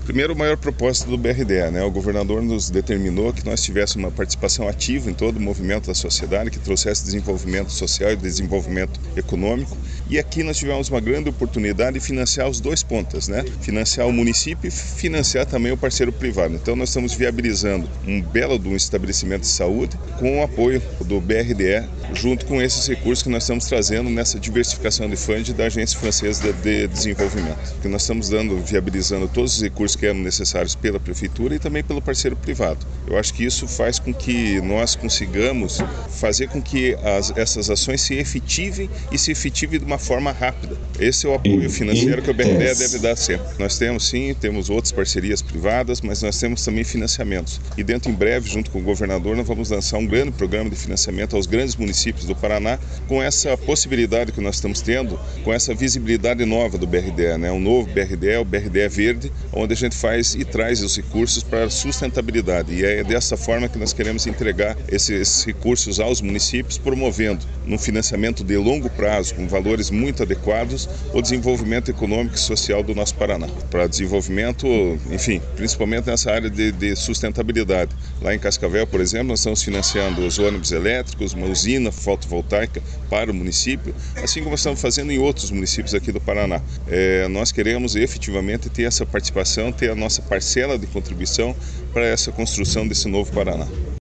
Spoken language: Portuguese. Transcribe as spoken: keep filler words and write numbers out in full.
Primeiro, o maior propósito do B R D E, né? O governador nos determinou que nós tivéssemos uma participação ativa em todo o movimento da sociedade, que trouxesse desenvolvimento social e desenvolvimento econômico. E aqui nós tivemos uma grande oportunidade de financiar os dois pontas, né? Financiar o município e financiar também o parceiro privado. Então nós estamos viabilizando um belo de um estabelecimento de saúde com o apoio do B R D E, junto com esses recursos que nós estamos trazendo nessa diversificação de fundo da Agência Francesa de Desenvolvimento. Que nós estamos dando, viabilizando todos os recursos que eram necessários pela prefeitura e também pelo parceiro privado. Eu acho que isso faz com que nós consigamos fazer com que as, essas ações se efetivem e se efetivem de uma forma rápida. Esse é o apoio financeiro que o B R D E deve dar sempre. Nós temos sim, temos outras parcerias privadas, mas nós temos também financiamentos. E dentro em breve, junto com o governador, nós vamos lançar um grande programa de financiamento aos grandes municípios do Paraná, com essa possibilidade que nós estamos tendo, com essa visibilidade nova do B R D E, né? Um novo B R D E, o B R D E Verde, onde a gente faz e traz os recursos para a sustentabilidade. E é dessa forma que nós queremos entregar esses recursos aos municípios, promovendo, num financiamento de longo prazo, com valores muito adequados, o desenvolvimento econômico e social do nosso Paraná. Para desenvolvimento, enfim, principalmente nessa área de, de sustentabilidade. Lá em Cascavel, por exemplo, nós estamos financiando os ônibus elétricos, uma usina fotovoltaica para o município, assim como estamos fazendo em outros municípios aqui do Paraná. É, nós queremos efetivamente ter essa participação, ter a nossa parcela de contribuição para essa construção desse novo Paraná.